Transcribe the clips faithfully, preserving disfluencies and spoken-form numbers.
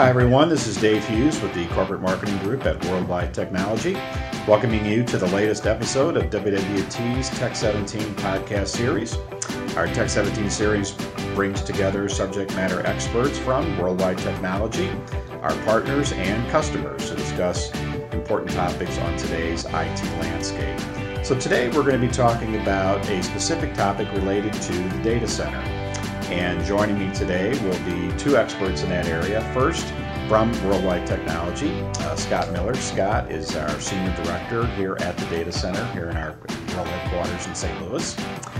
Hi everyone, this is Dave Hughes with the Corporate Marketing Group at Worldwide Technology, welcoming you to the latest episode of W W T's Tech seventeen podcast series. Our Tech seventeen series brings together subject matter experts from Worldwide Technology, our partners and customers to discuss important topics on today's I T landscape. So today we're going to be talking about a specific topic related to the data center. And joining me today will be two experts in that area. First, from Worldwide Technology, uh, Scott Miller. Scott is our Senior Director here at the data center here in our world headquarters in Saint Louis.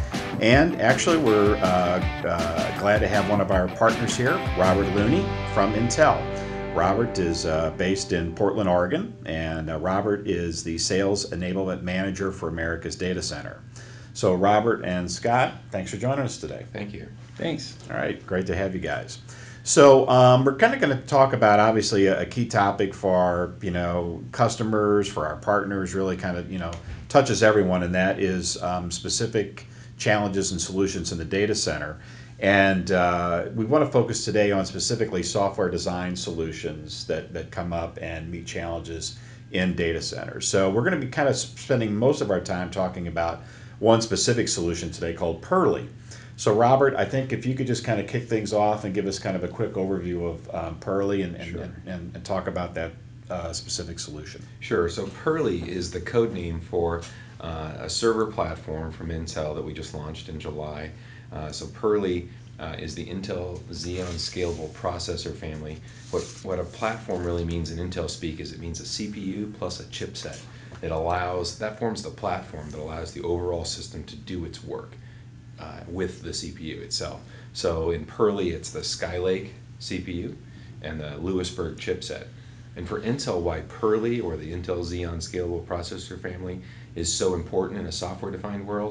And actually, we're uh, uh, glad to have one of our partners here, Robert Looney from Intel. Robert is uh, based in Portland, Oregon, and uh, Robert is the Sales Enablement Manager for America's Data Center. So Robert and Scott, thanks for joining us today. Thank you. Thanks. All right, great to have you guys. So um, we're kind of going to talk about obviously a, a key topic for our, you know, customers, for our partners, really kind of, you know, touches everyone, and that is um, specific challenges and solutions in the data center. And uh, we want to focus today on specifically software design solutions that, that come up and meet challenges in data centers. So we're going to be kind of spending most of our time talking about one specific solution today called Purley. So Robert, I think if you could just kind of kick things off and give us kind of a quick overview of um, Purley and, and, Sure. and, and, and talk about that uh, specific solution. Sure. So Purley is the code name for uh, a server platform from Intel that we just launched in July. Uh, so Purley uh, is the Intel Xeon Scalable Processor family. What, what a platform really means in Intel speak is it means a C P U plus a chipset. It allows, that forms the platform that allows the overall system to do its work uh, with the C P U itself. So in Purley, it's the Skylake C P U and the Lewisburg chipset. And for Intel, why Purley, or the Intel Xeon Scalable Processor family, is so important in a software-defined world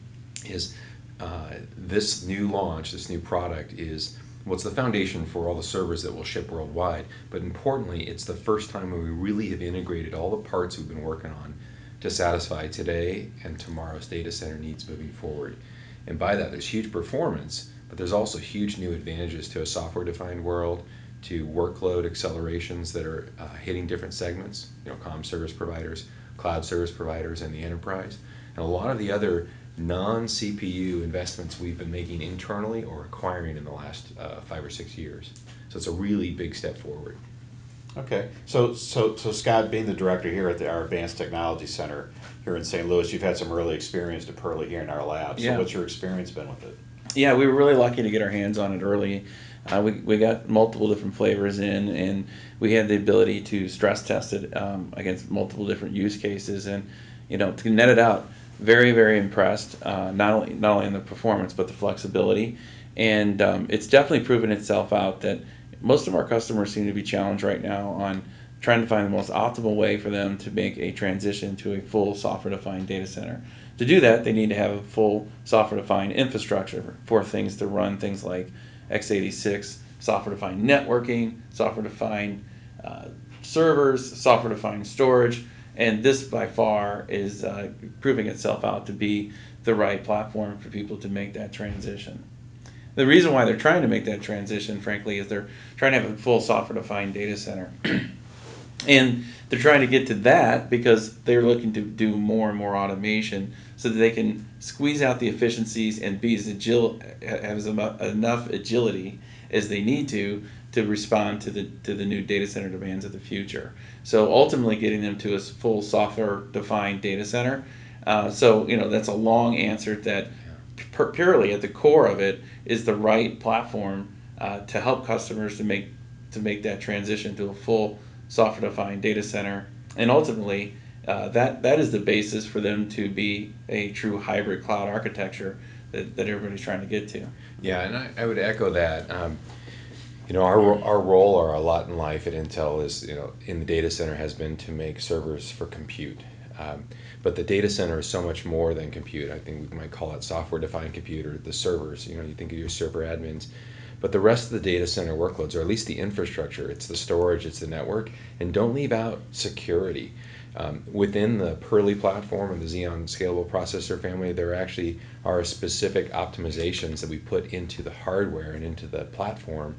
is uh, this new launch, this new product is what's the foundation for all the servers that will ship worldwide. But importantly, it's the first time when we really have integrated all the parts we've been working on to satisfy today and tomorrow's data center needs moving forward. And by that, there's huge performance, but there's also huge new advantages to a software-defined world, to workload accelerations that are uh, hitting different segments, you know, comm service providers, cloud service providers, and the enterprise. And a lot of the other non-C P U investments we've been making internally or acquiring in the last uh, five or six years. So it's a really big step forward. Okay. So, so, so Scott, being the director here at the, our Advanced Technology Center here in Saint Louis, you've had some early experience to Purley here in our lab. So Yeah. what's your experience been with it? Yeah, we were really lucky to get our hands on it early. Uh, we, we got multiple different flavors in, and we had the ability to stress test it um, against multiple different use cases, and you know, to net it out, very, very impressed, uh, not only not only in the performance, but the flexibility. And um, it's definitely proven itself out that most of our customers seem to be challenged right now on trying to find the most optimal way for them to make a transition to a full software-defined data center. To do that, they need to have a full software-defined infrastructure for things to run things like x eighty-six, software-defined networking, software-defined uh, servers, software-defined storage, and this by far is uh, proving itself out to be the right platform for people to make that transition. The reason why they're trying to make that transition, frankly, is they're trying to have a full software-defined data center. And they're trying to get to that because they're looking to do more and more automation so that they can squeeze out the efficiencies and be as agile, have as enough agility as they need to to respond to the to the new data center demands of the future. So ultimately getting them to a full software-defined data center. Uh, so, you know, that's a long answer that pu- purely at the core of it is the right platform uh, to help customers to make to make that transition to a full software-defined data center, and ultimately uh, that that is the basis for them to be a true hybrid cloud architecture that, that everybody's trying to get to. Yeah, and I, I would echo that. Um, you know, our our role or our lot in life at Intel is, you know, in the data center has been to make servers for compute. Um, but the data center is so much more than compute. I think we might call it software-defined compute, or the servers. You know, you think of your server admins. But the rest of the data center workloads, or at least the infrastructure, it's the storage, it's the network, and don't leave out security. Um, within the Purley platform and the Xeon Scalable Processor family, there actually are specific optimizations that we put into the hardware and into the platform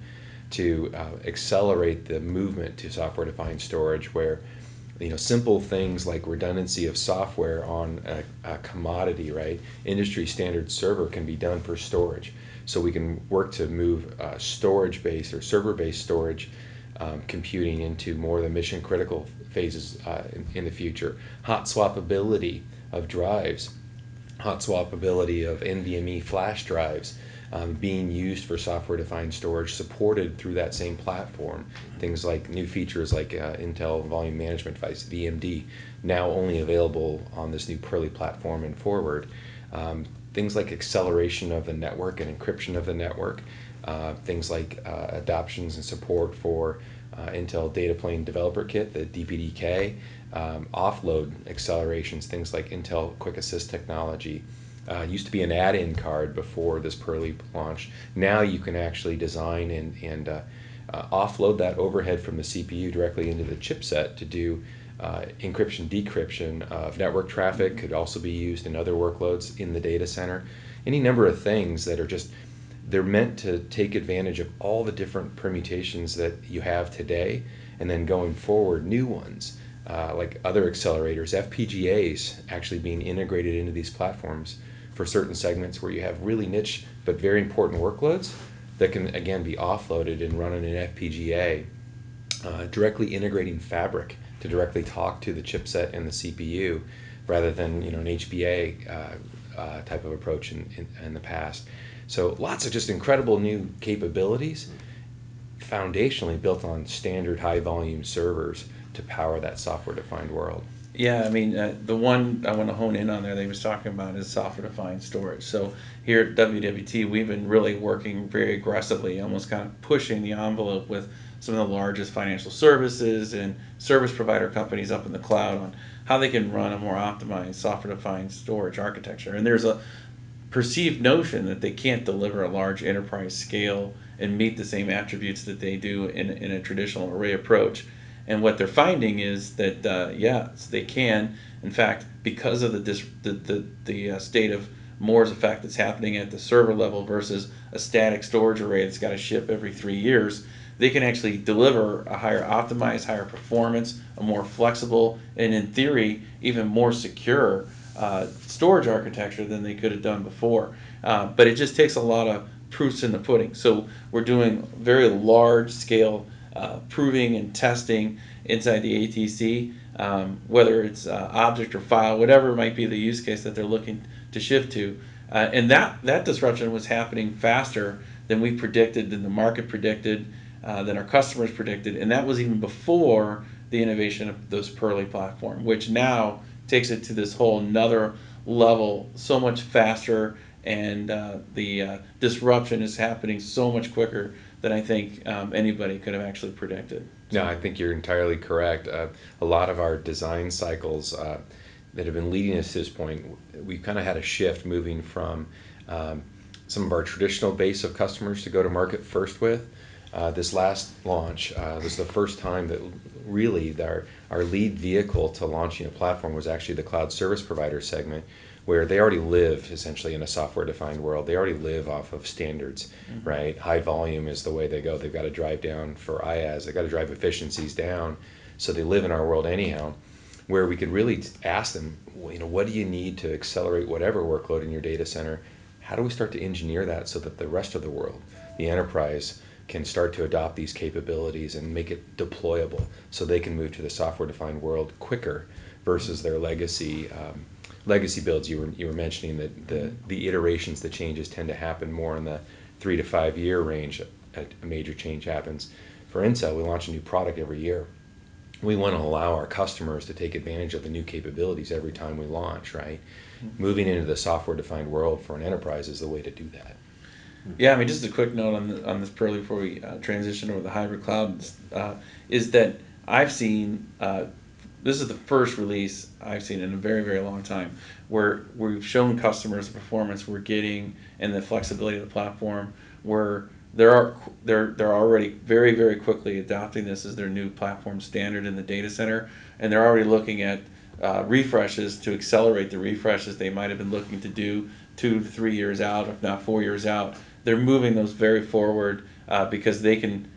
to uh, accelerate the movement to software-defined storage, where you know simple things like redundancy of software on a, a commodity, right, industry standard server can be done for storage. So we can work to move uh, storage-based or server-based storage um, computing into more of the mission-critical phases uh, in, in the future. Hot swappability of drives, hot swappability of NVMe flash drives um, being used for software-defined storage, supported through that same platform. Things like new features like uh, Intel Volume Management Device, V M D, now only available on this new Purley platform and forward. Um, things like acceleration of the network and encryption of the network. Uh, things like uh, adoptions and support for uh, Intel Data Plane Developer Kit, the D P D K, um, offload accelerations, things like Intel Quick Assist technology. Uh, used to be an add-in card before this Purley launch. Now you can actually design and, and uh, uh, offload that overhead from the C P U directly into the chipset to do uh, encryption, decryption of network traffic. Could also be used in other workloads in the data center. Any number of things that are just, they're meant to take advantage of all the different permutations that you have today, and then going forward, new ones. Uh, like other accelerators, F P G As actually being integrated into these platforms for certain segments where you have really niche but very important workloads that can again be offloaded and run in an F P G A, uh, directly integrating Fabric to directly talk to the chipset and the C P U rather than you know an H B A uh, uh, type of approach in, in, in the past. So lots of just incredible new capabilities, foundationally built on standard high volume servers to power that software-defined world. Yeah, I mean, uh, the one I want to hone in on there that he was talking about is software-defined storage. So here at W W T, we've been really working very aggressively, almost kind of pushing the envelope with some of the largest financial services and service provider companies up in the cloud on how they can run a more optimized software-defined storage architecture. And there's a perceived notion that they can't deliver a large enterprise scale and meet the same attributes that they do in, in a traditional array approach. And what they're finding is that, uh, yes, they can. In fact, because of the dis- the, the, the uh, state of Moore's effect that's happening at the server level versus a static storage array that's got to ship every three years, they can actually deliver a higher optimized, higher performance, a more flexible, and in theory, even more secure uh, storage architecture than they could have done before. Uh, but it just takes a lot of proofs in the pudding. So we're doing very large scale Uh, proving and testing inside the A T C, um, whether it's uh, object or file, whatever might be the use case that they're looking to shift to. Uh, and that, that disruption was happening faster than we predicted, than the market predicted, uh, than our customers predicted. And that was even before the innovation of those Purley platform, which now takes it to this whole another level, so much faster, and uh, the uh, disruption is happening so much quicker than I think um, anybody could have actually predicted. No, I think you're entirely correct. Uh, a lot of our design cycles uh, that have been leading us to this point, we've kind of had a shift moving from um, some of our traditional base of customers to go to market first with. Uh, this last launch uh, was the first time that really our, our lead vehicle to launching a platform was actually the cloud service provider segment, where they already live essentially in a software-defined world. They already live off of standards, mm-hmm. right? High volume is the way they go. They've got to drive down for I A S. They've got to drive efficiencies down. So they live in our world anyhow, where we could really ask them, well, you know, what do you need to accelerate whatever workload in your data center? How do we start to engineer that so that the rest of the world, the enterprise, can start to adopt these capabilities and make it deployable so they can move to the software-defined world quicker versus their legacy um, legacy builds. You were you were mentioning that the the iterations, the changes tend to happen more in the three to five year range. A, a major change happens. For Intel, we launch a new product every year. We want to allow our customers to take advantage of the new capabilities every time we launch, right? Mm-hmm. Moving into the software-defined world for an enterprise is the way to do that. Yeah, I mean, just a quick note on the, on this Purley before we uh, transition over the hybrid cloud uh, is that I've seen. Uh, This is the first release I've seen in a very, very long time where we've shown customers the performance we're getting and the flexibility of the platform, where they're are, they're they're already very, very quickly adopting this as their new platform standard in the data center, and they're already looking at uh, refreshes to accelerate the refreshes they might have been looking to do two to three years out, if not four years out. They're moving those very forward uh, because they can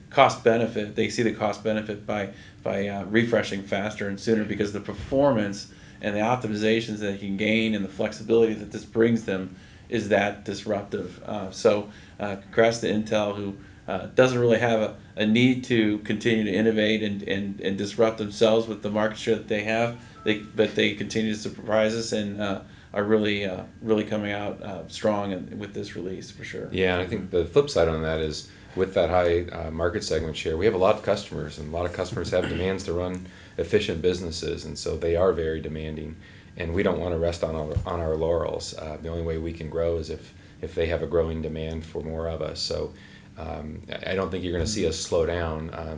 cost benefit. They see the cost benefit by by uh, refreshing faster and sooner, because the performance and the optimizations that they can gain and the flexibility that this brings them is that disruptive. Uh, so uh, congrats to Intel, who uh, doesn't really have a, a need to continue to innovate and, and, and disrupt themselves with the market share that they have. They, but they continue to surprise us and uh, are really uh, really coming out uh, strong in, with this release for sure. Yeah, and I think the flip side on that is, with that high uh, market segment share, we have a lot of customers, and a lot of customers have demands to run efficient businesses, and so they are very demanding. And we don't want to rest on our, on our laurels. Uh, the only way we can grow is if, if they have a growing demand for more of us. So um, I don't think you're going to see us slow down. Uh,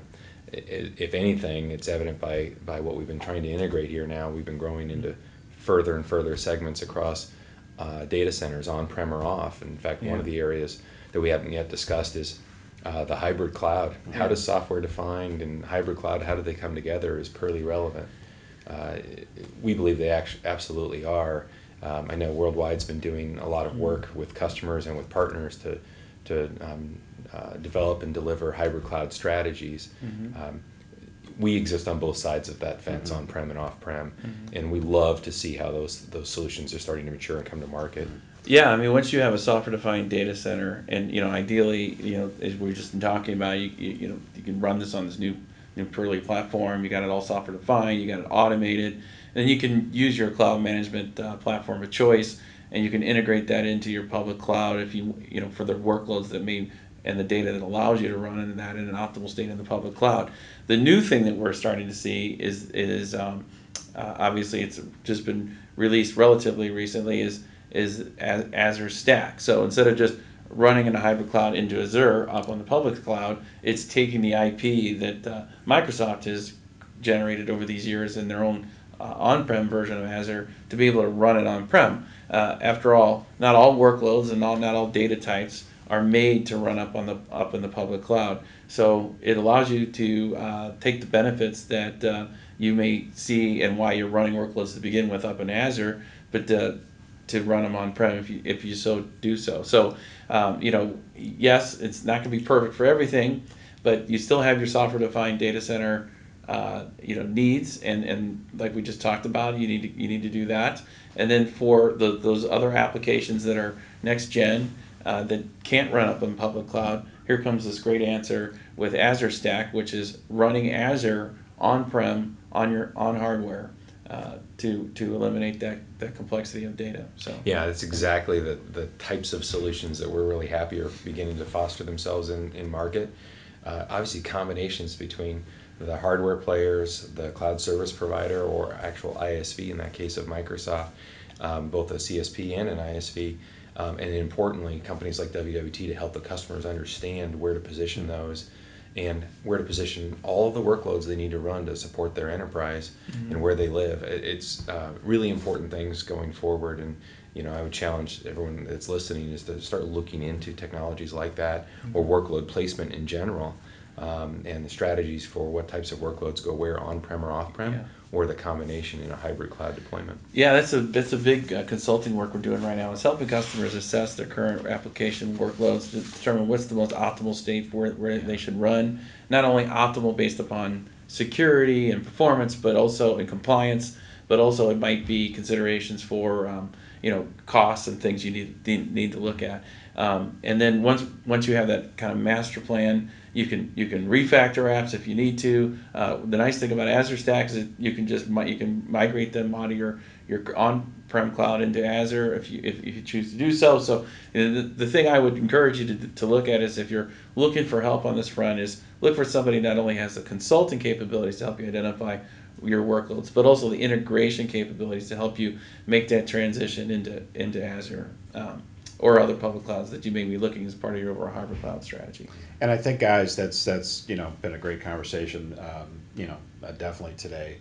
if anything, it's evident by, by what we've been trying to integrate here now. We've been growing into further and further segments across uh, data centers, on-prem or off. In fact, Yeah. one of the areas that we haven't yet discussed is uh, the hybrid cloud. How does software-defined and hybrid cloud, how do they come together? Is Purley relevant? Uh, we believe they act- absolutely are. Um, I know Worldwide's been doing a lot of work with customers and with partners to to um, uh, develop and deliver hybrid cloud strategies. Mm-hmm. Um, we exist on both sides of that fence, Mm-hmm. on-prem and off-prem, Mm-hmm. and we love to see how those those solutions are starting to mature and come to market. Yeah, I mean, once you have a software-defined data center, and you know, ideally, you know, as we were just talking about, you, you you know, you can run this on this new new Purley platform. You got it all software-defined. You got it automated, and then you can use your cloud management uh, platform of choice, and you can integrate that into your public cloud if you you know for the workloads that may and the data that allows you to run into that in an optimal state in the public cloud. The new thing that we're starting to see is is um, uh, obviously it's just been released relatively recently is is Azure Stack. So instead of just running in a hybrid cloud into Azure up on the public cloud, it's taking the I P that uh, Microsoft has generated over these years in their own uh, on-prem version of Azure to be able to run it on-prem. Uh, after all, not all workloads and all, not all data types are made to run up on the up in the public cloud. So it allows you to uh, take the benefits that uh, you may see and why you're running workloads to begin with up in Azure, but uh, to run them on-prem if you if you so do so. So um, you know, yes, it's not going to be perfect for everything, but you still have your software-defined data center uh, you know needs, and, and like we just talked about, you need to you need to do that. And then for the, those other applications that are next gen uh, that can't run up in public cloud, here comes this great answer with Azure Stack, which is running Azure on-prem on your on hardware. Uh, to to eliminate that, that complexity of data. So Yeah, that's exactly the, the types of solutions that we're really happy are beginning to foster themselves in, in market. Uh, obviously, combinations between the hardware players, the cloud service provider, or actual I S V, in that case of Microsoft, um, both a C S P and an I S V, um, and importantly, companies like W W T to help the customers understand where to position those and where to position all of the workloads they need to run to support their enterprise mm-hmm. and where they live. It's uh, really important things going forward, and you know, I would challenge everyone that's listening is to start looking into technologies like that mm-hmm. or workload placement in general, um, and the strategies for what types of workloads go where, on-prem or off-prem, yeah. or the combination in a hybrid cloud deployment. Yeah, that's a that's a big uh, consulting work we're doing right now. It's helping customers assess their current application workloads to determine what's the most optimal state for where, where yeah. they should run. Not only optimal based upon security and performance, but also in compliance, but also it might be considerations for um, you know costs and things you need need, need to look at. Um, and then once once you have that kind of master plan, you can you can refactor apps if you need to. Uh, the nice thing about Azure Stack is that you can just you can migrate them out of your your on-prem cloud into Azure if you if, if you choose to do so. So you know, the, the thing I would encourage you to to look at is, if you're looking for help on this front, is look for somebody who not only has the consulting capabilities to help you identify your workloads, but also the integration capabilities to help you make that transition into into Azure. Um, or other public clouds that you may be looking as part of your overall hybrid cloud strategy. And I think, guys, that's that's you know been a great conversation, um, you know, uh, definitely today.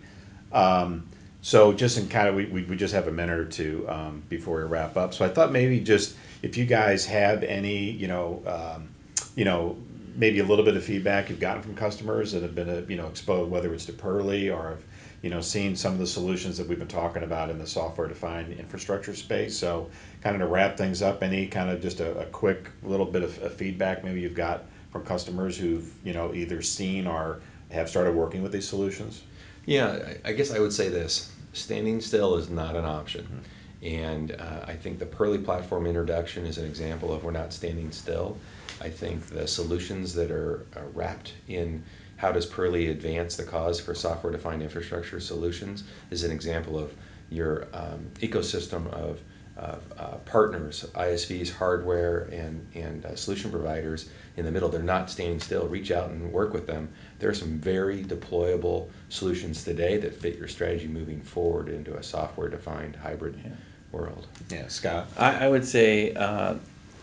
Um, so just in kind of we, we just have a minute or two um, before we wrap up. So I thought maybe just if you guys have any, you know, um, you know, maybe a little bit of feedback you've gotten from customers that have been, uh, you know, exposed, whether it's to Purley or have, you know, seen some of the solutions that we've been talking about in the software-defined infrastructure space. So kind of to wrap things up, any kind of just a, a quick little bit of, of feedback maybe you've got from customers who've, you know, either seen or have started working with these solutions? Yeah, I, I guess I would say this. Standing still is not an option. Mm-hmm. And uh, I think the Perly platform introduction is an example of we're not standing still. I think the solutions that are uh, wrapped in how does Perly advance the cause for software-defined infrastructure solutions is an example of your um, ecosystem of, of uh, partners, I S Vs, hardware, and, and uh, solution providers in the middle. They're not standing still. Reach out and work with them. There are some very deployable solutions today that fit your strategy moving forward into a software-defined hybrid yeah. world. Yeah, Scott? I, I would say uh,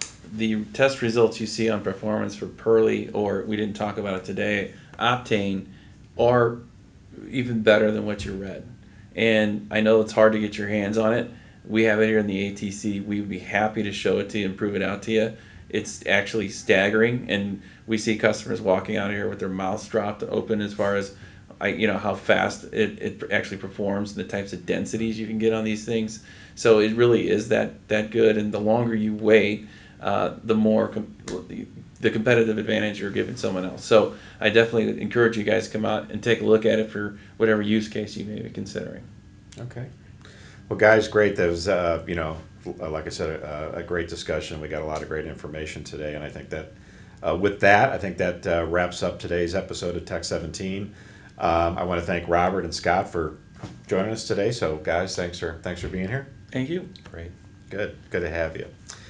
the test results you see on performance for Perly, or we didn't talk about it today, Optane, are even better than what you read. And I know it's hard to get your hands on it. We have it here in the A T C. We would be happy to show it to you and prove it out to you. It's actually staggering, and we see customers walking out of here with their mouths dropped open as far as I, you know, how fast it, it actually performs, the types of densities you can get on these things. So it really is that that good, and the longer you wait, uh, the more com- the competitive advantage you're giving someone else. So I definitely encourage you guys to come out and take a look at it for whatever use case you may be considering. Okay. Well, guys, great. That was, uh, you know, like I said, a, a great discussion. We got a lot of great information today, and I think that uh, with that, I think that uh, wraps up today's episode of Tech seventeen. Um, I want to thank Robert and Scott for joining us today. So, guys, thanks for thanks for being here. Thank you. Great. Good. Good to have you.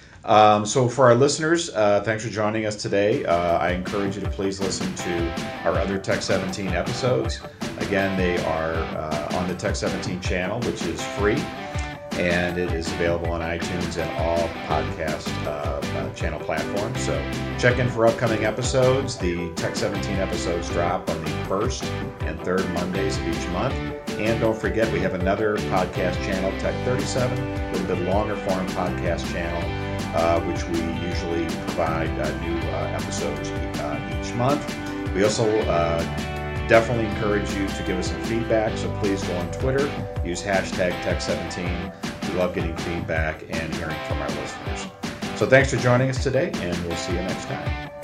Um, so for our listeners, uh, thanks for joining us today. Uh, I encourage you to please listen to our other Tech seventeen episodes. Again, they are uh, on the Tech seventeen channel, which is free, and it is available on iTunes and all podcast uh, uh, channel platforms. So check in for upcoming episodes. The Tech seventeen episodes drop on the first and third Mondays of each month. And don't forget, we have another podcast channel, Tech thirty-seven, a little bit longer form podcast channel, Uh, which we usually provide uh, new uh, episodes uh, each month. We also uh, definitely encourage you to give us some feedback, so please go on Twitter, use hashtag Tech seventeen. We love getting feedback and hearing from our listeners. So thanks for joining us today, and we'll see you next time.